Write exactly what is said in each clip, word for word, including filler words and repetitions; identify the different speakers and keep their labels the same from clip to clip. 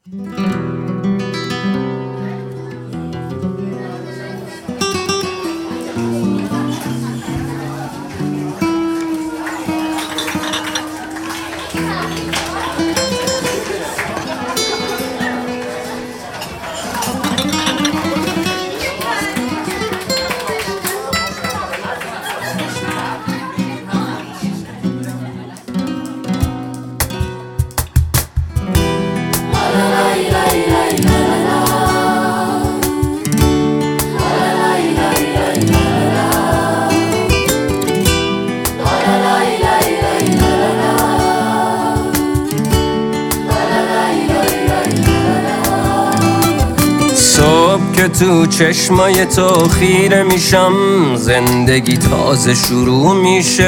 Speaker 1: که تو چشمای تو خیره میشم، زندگی تازه شروع میشه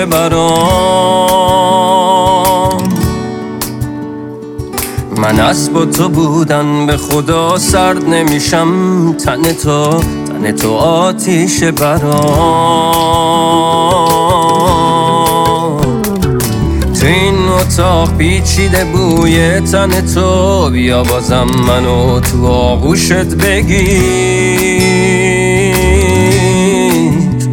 Speaker 1: برام. من از با تو بودن به خدا سرد نمیشم، تن تو تن تو آتیشه برام. تو این اتاق پیچیده بوی تن تو، بیا بازم منو تو آغوشت بگیر.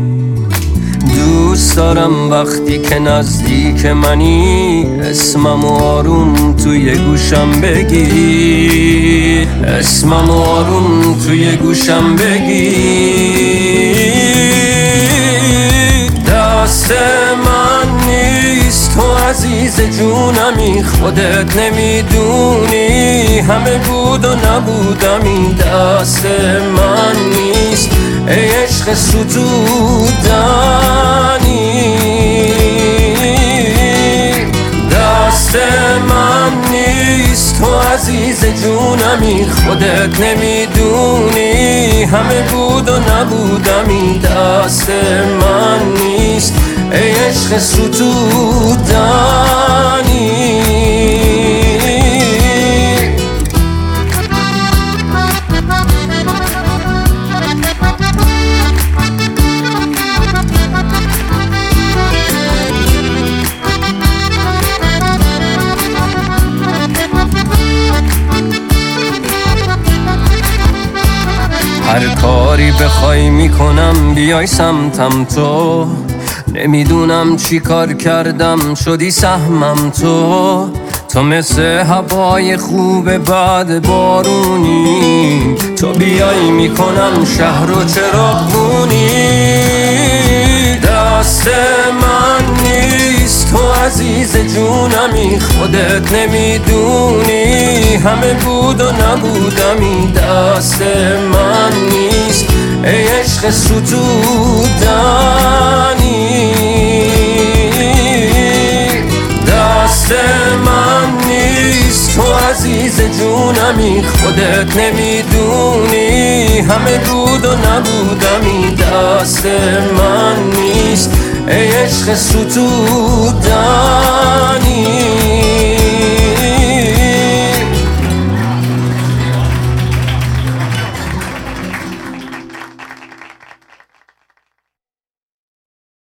Speaker 1: دوست دارم وقتی که نزدیک منی، اسمم آروم توی گوشم بگی، اسمم آروم توی گوشم بگی. دست من نیست تو عزیز جونمی، خودت نمیدونی همه بود و نبودمی. دست من نیست ای عشق ستودنی، دست من نیست تو عزیز جونمی، خودت نمیدونی همه بود و نبودمی. دست من نیست ای عشق ستودنی. هر کاری بخوای میکنم بیای سمتم تو، نمیدونم چی کار کردم شدی سهمم تو. تو مثل هوای خوب بعد بارونی، تو بیای میکنم شهر و چراغونی. دست من نیست تو عزیز جونمی، خودت نمیدونی همه بود و نبودمی. دست من نیست ای عشق ستودنی، دست من نیست تو عزیز جونمی، خودت نمیدونی همه بود و نبودمی. دست من نیست ای عشق ستودنی.